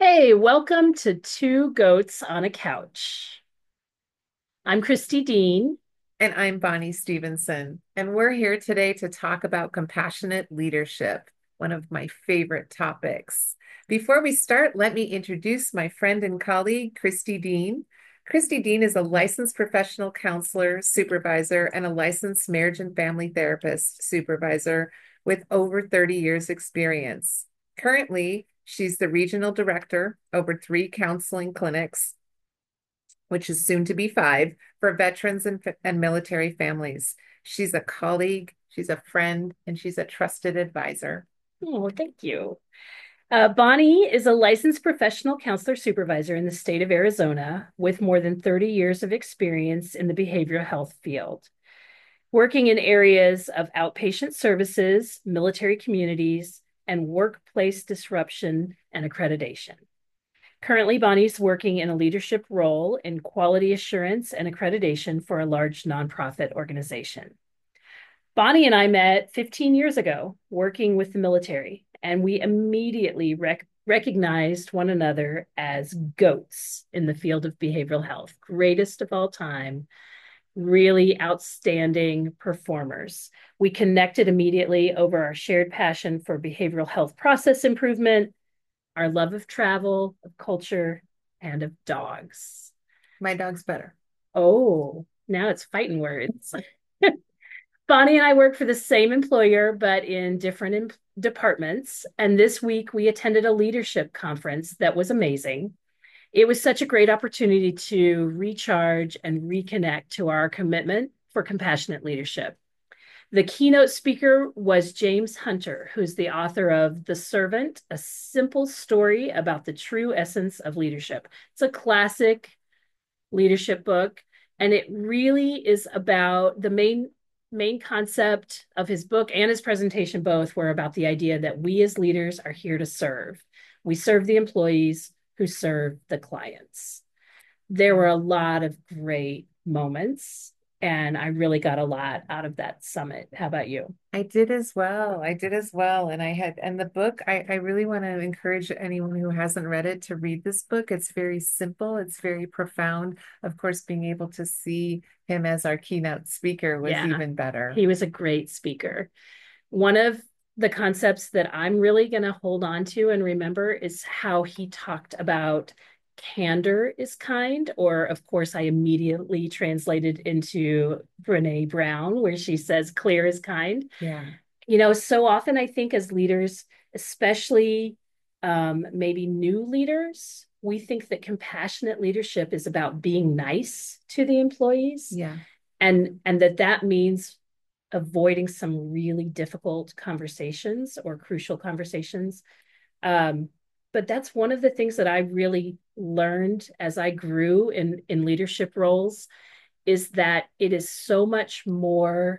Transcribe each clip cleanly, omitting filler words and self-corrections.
Hey, welcome to Two Goats on a Couch. I'm Christy Dean. And I'm Bonnie Stevenson. And we're here today to talk about compassionate leadership, one of my favorite topics. Before we start, let me introduce my friend and colleague, Christy Dean. Christy Dean is a licensed professional counselor, supervisor, and a licensed marriage and family therapist supervisor with over 30 years' experience. Currently, she's the regional director over three counseling clinics, which is soon to be five, for veterans and military families. She's a colleague, she's a friend, and she's a trusted advisor. Oh, thank you. Bonnie is a licensed professional counselor supervisor in the state of Arizona with more than 30 years of experience in the behavioral health field, working in areas of outpatient services, military communities, and workplace disruption and accreditation. Currently, Bonnie's working in a leadership role in quality assurance and accreditation for a large nonprofit organization. Bonnie and I met 15 years ago working with the military, and we immediately recognized one another as goats in the field of behavioral health, greatest of all time, really outstanding performers. We connected immediately over our shared passion for behavioral health process improvement, our love of travel, of culture, and of dogs. My dog's better. Oh, now it's fighting words. Bonnie and I work for the same employer, but in different departments. And this week we attended a leadership conference that was amazing. It was such a great opportunity to recharge and reconnect to our commitment for compassionate leadership. The keynote speaker was James Hunter, who's the author of The Servant, a simple story about the true essence of leadership. It's a classic leadership book, and it really is about the main concept of his book and his presentation both were about the idea that we as leaders are here to serve. We serve the employees who serve the clients. There were a lot of great moments, and I really got a lot out of that summit. How about you? I did as well. I did as well. And the book, I really want to encourage anyone who hasn't read it to read this book. It's very simple, it's very profound. Of course, being able to see him as our keynote speaker was Yeah, even better. he was a great speaker. One of the concepts that I'm really going to hold on to and remember is how he talked about candor is kind, or of course, I immediately translated into Brene Brown, where she says clear is kind. Yeah. So often I think as leaders, especially maybe new leaders, we think that compassionate leadership is about being nice to the employees, Yeah. and that means avoiding some really difficult conversations or crucial conversations. Um, but that's one of the things that I really learned as I grew in leadership roles is that it is so much more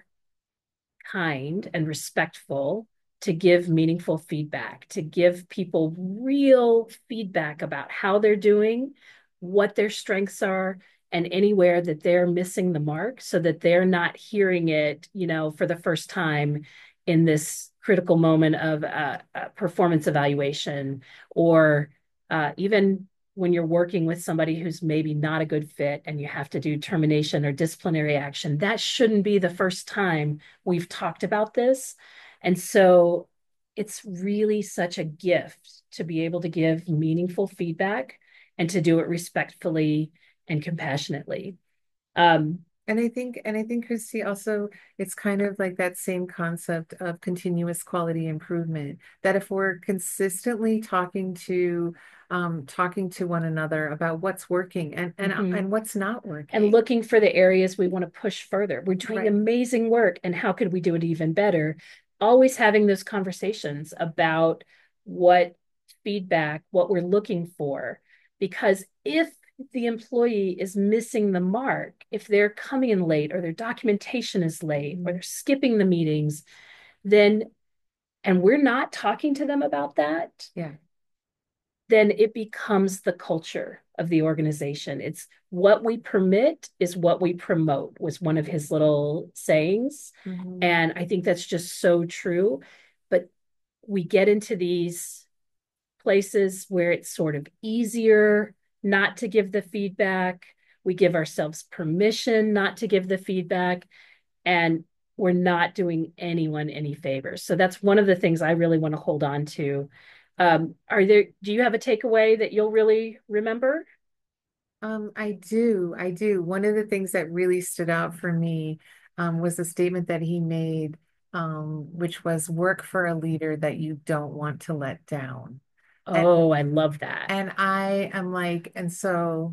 kind and respectful to give meaningful feedback, to give people real feedback about how they're doing, what their strengths are, and anywhere that they're missing the mark so that they're not hearing it, for the first time in this critical moment of performance evaluation or even when you're working with somebody who's maybe not a good fit and you have to do termination or disciplinary action, that shouldn't be the first time we've talked about this. And so it's really such a gift to be able to give meaningful feedback and to do it respectfully and compassionately. Um, And I think, Christy, also it's kind of like that same concept of continuous quality improvement. That if we're consistently talking to one another about what's working and mhm. what's not And working. looking for the areas we want to push further. We're doing Right. amazing work, and how could we do it even better? Always having those conversations about what feedback, what we're looking for. Because if the employee is missing the mark, if they're coming in late or their documentation is late or Mhm. they're skipping the meetings, then, and we're not talking to them about that, Yeah. then it becomes the culture of the organization. It's what we permit is what we promote, was one of his little sayings. Hmm. And I think that's just so true. But we get into these places where it's sort of easier not to give the feedback. We give ourselves permission not to give the feedback, and we're not doing anyone any favors. So that's one of the things I really want to hold on to. Do you have a takeaway that you'll really remember? I do. One of the things that really stood out for me was a statement that he made, which was work for a leader that you don't want to let down. And Oh, I love that. and I am like, and so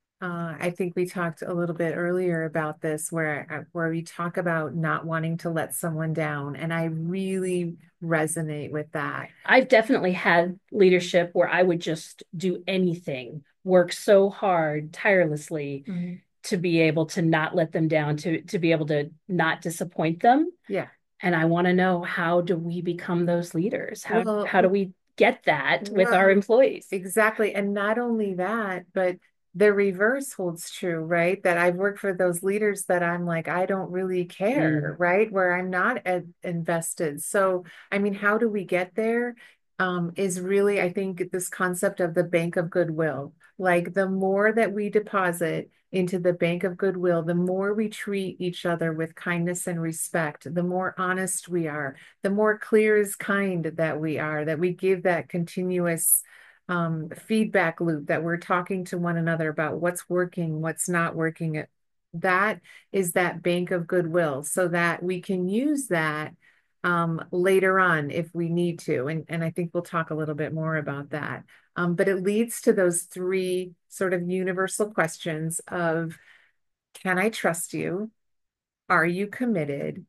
I think we talked a little bit earlier about this, where we talk about not wanting to let someone down, and I really resonate with that. I've definitely had leadership where I would just do anything, work so hard, tirelessly Mhm. to be able to not let them down, to be able to not disappoint them. Yeah. And I want to know, how do we become those leaders? Well, How do we get that with our well, employees? exactly. And not only that, but the reverse holds true, right? That I've worked for those leaders that I'm like, I don't really Mm. care, right? Where I'm not invested. So, I mean, how do we get there? Is really, I think, this concept of the bank of goodwill. Like the more that we deposit into the bank of goodwill, the more we treat each other with kindness and respect, the more honest we are, the more clear is kind that we are, that we give that continuous feedback loop, that we're talking to one another about what's working, what's not working. That is that bank of goodwill so that we can use that later on if we need to. And I think we'll talk a little bit more about that. But it leads to those three sort of universal questions of, can I trust you? Are you committed?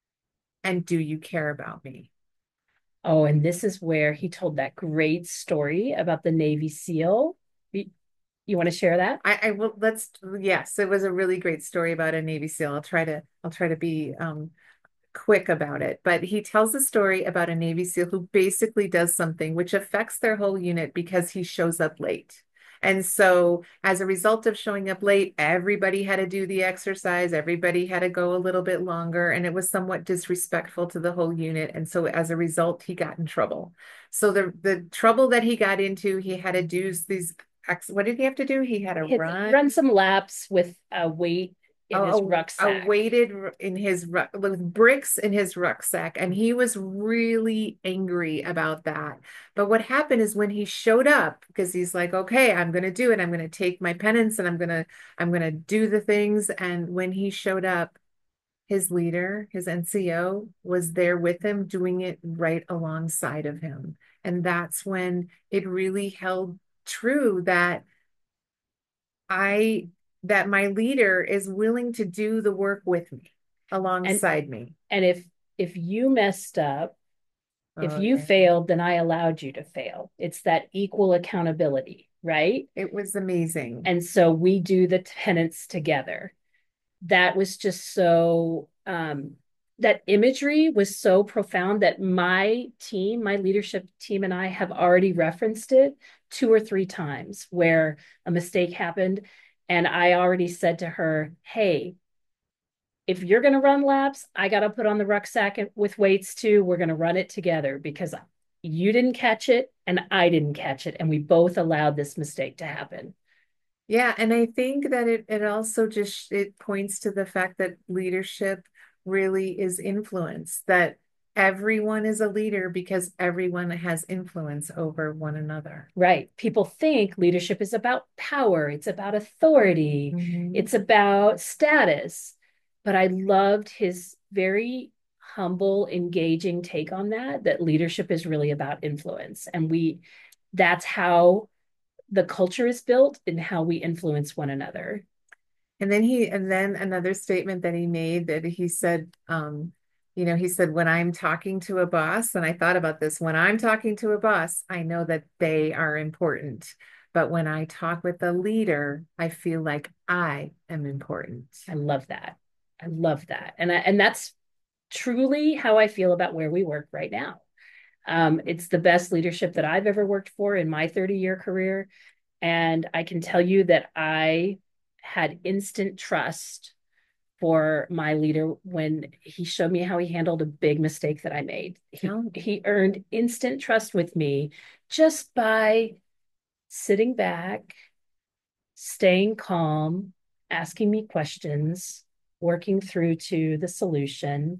And do you care about me? Oh, and this is where he told that great story about the Navy SEAL. You want to share that? I will, let's, yes, it was a really great story about a Navy SEAL. I'll try to be quick about it. But he tells a story about a Navy SEAL who basically does something which affects their whole unit because he shows up late. And so, as a result of showing up late, everybody had to do the exercise, everybody had to go a little bit longer, and it was somewhat disrespectful to the whole unit. And so, as a result, he got in trouble. So, the trouble that he got into, he had to do these, what did he have to do? He had to Run run. some laps with a weight in his A rucksack. weighted in his with bricks in his rucksack, and he was really angry about that. But what happened is when he showed up, because he's like, okay, I'm gonna do it, I'm gonna take my penance, and I'm gonna do the things. And when he showed up, his leader, his NCO, was there with him doing it right alongside of him. And that's when it really held true that I that my leader is willing to do the work with me, And alongside me. and if you messed up, if Oh you yeah. failed, then I allowed you to fail. It's that equal accountability, right? It was amazing. And so we do the tenets together. That was just so that imagery was so profound that my team, my leadership team, and I have already referenced it two or three times where a mistake happened. And I already said to her, hey, if you're going to run laps, I got to put on the rucksack with weights too. We're going to run it together because you didn't catch it and I didn't catch it. And we both allowed this mistake to happen. Yeah, and I think that it also just it points to the fact that leadership really is influence, that everyone is a leader because everyone has influence over one another. Right. People think leadership is about power, it's about authority, Mhm. it's about status. But I loved his very humble, engaging take on that leadership is really about influence. And that's how the culture is built and how we influence one another. And then another statement that he made, that he said, he said, when I'm talking to a boss, and I thought about this, when I'm talking to a boss, I know that they are important. But when I talk with a leader, I feel like I am important. I love that. I love that. And that's truly how I feel about where we work right now. It's the best leadership that I've ever worked for in my 30-year career. And I can tell you that I had instant trust for my leader when he showed me how he handled a big mistake that I made. Oh, He earned instant trust with me just by sitting back, staying calm, asking me questions, working through to the solution.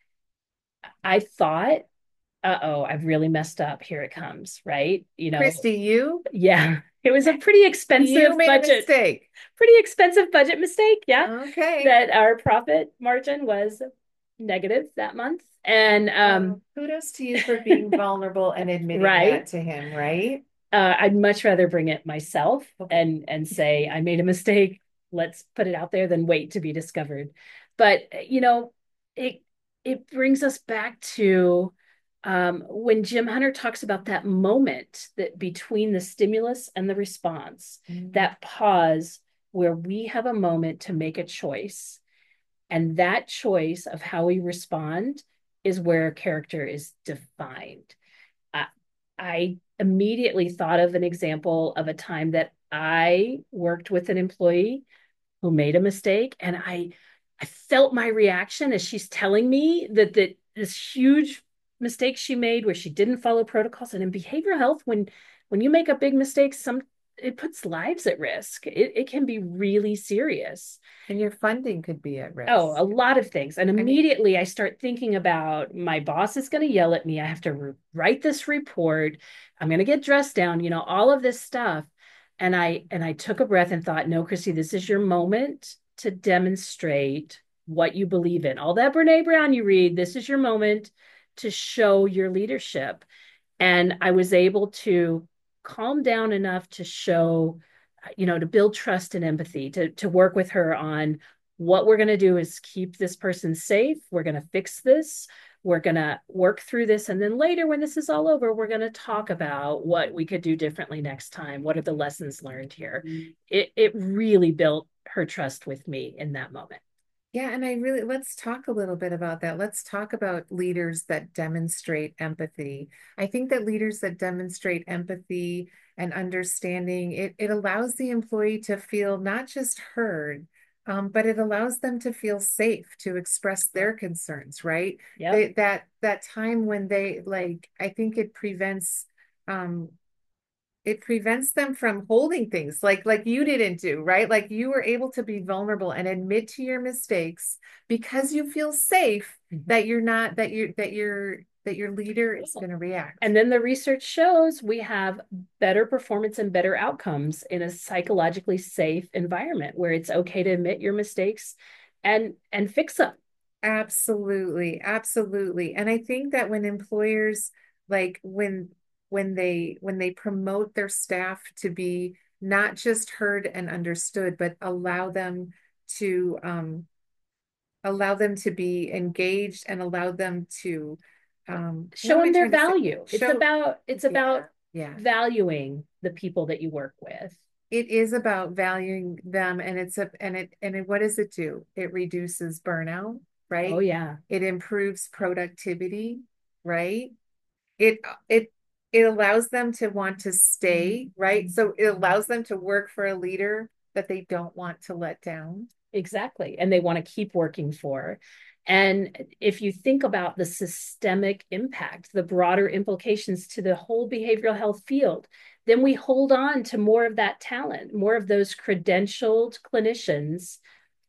I thought, uh-oh, I've really messed up. Here it comes, right? Christy, Yeah, it was a you made a mistake. pretty expensive budget mistake. Yeah, Okay. that our profit margin was negative that month. And Well, kudos to you for being vulnerable and admitting that right. to him, right? I'd much rather bring it myself and say I made a mistake. Let's put it out there than wait to be discovered. But it it brings us back to when Jim Hunter talks about that moment that between the stimulus and the response, that pause where we have a moment to make a choice, and that choice of how we respond is where character is defined. I, I immediately thought of an example of a time that I worked with an employee who made a mistake, and I felt my reaction as she's telling me that this huge mistake she made where she didn't follow protocols. And in behavioral health, when you make a big mistake, it puts lives at risk. It can be really serious. And your funding could be at Oh, a risk. lot of things. And I mean, immediately I start thinking about my boss is going to yell at me. I have to write this report. I'm going to get dressed down, all of this stuff. And I took a breath and thought, no, Chrissy, this is your moment to demonstrate what you believe in. All that Brene Brown you read, this is your moment to show your leadership. And I was able to calm down enough to show, to build trust and empathy, to work with her on what we're going to do is keep this person safe. We're going to fix this. We're going to work through this. And then later, when this is all over, we're going to talk about what we could do differently next time. What are the lessons learned here? It really built her trust with me in that moment. yeah, and let's talk a little bit about that. Let's talk about leaders that demonstrate empathy. I think that leaders that demonstrate empathy and understanding, it allows the employee to feel not just heard, but it allows them to feel safe to express their concerns, right? Yep. That time when they like, I think um, it prevents them from holding things like you didn't do, right? Like you were able to be vulnerable and admit to your mistakes because you feel safe that you're not that your leader is going to react. And then the research shows we have better performance and better outcomes in a psychologically safe environment where it's okay to admit your mistakes and fix them. Absolutely, absolutely. And I think that when employers like when they promote their staff to be not just heard and understood, but to allow them to be engaged and allow them to what Show am I them their trying to say? value. Show, It's yeah, about yeah. valuing the people that you work with. It is about valuing them, and what does it do? It reduces burnout, Oh right? yeah. It improves productivity, right? it it it allows them to want to stay, right? So it allows them to work for a leader that they don't want to let down. Exactly. And they want to keep working for. And if you think about the systemic impact, the broader implications to the whole behavioral health field, then we hold on to more of that talent, more of those credentialed clinicians.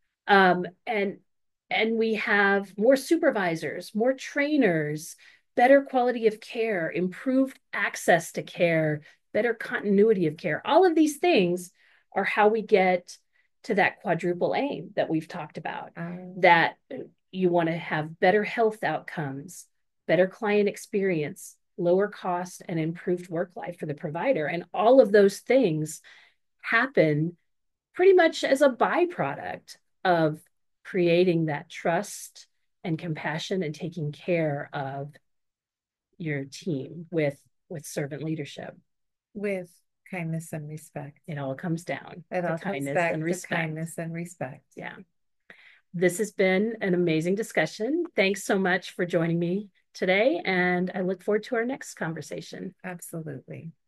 And we have more supervisors, more trainers, better quality of care, improved access to care, better continuity of care. All of these things are how we get to that quadruple aim that we've talked about, that you want to have better health outcomes, better client experience, lower cost, and improved work life for the provider. And all of those things happen pretty much as a byproduct of creating that trust and compassion and taking care of your team with servant leadership. With kindness and respect. It all comes down It to all comes kindness and back to respect. kindness and respect. Yeah. This has been an amazing discussion. Thanks so much for joining me today, and I look forward to our next conversation. Absolutely.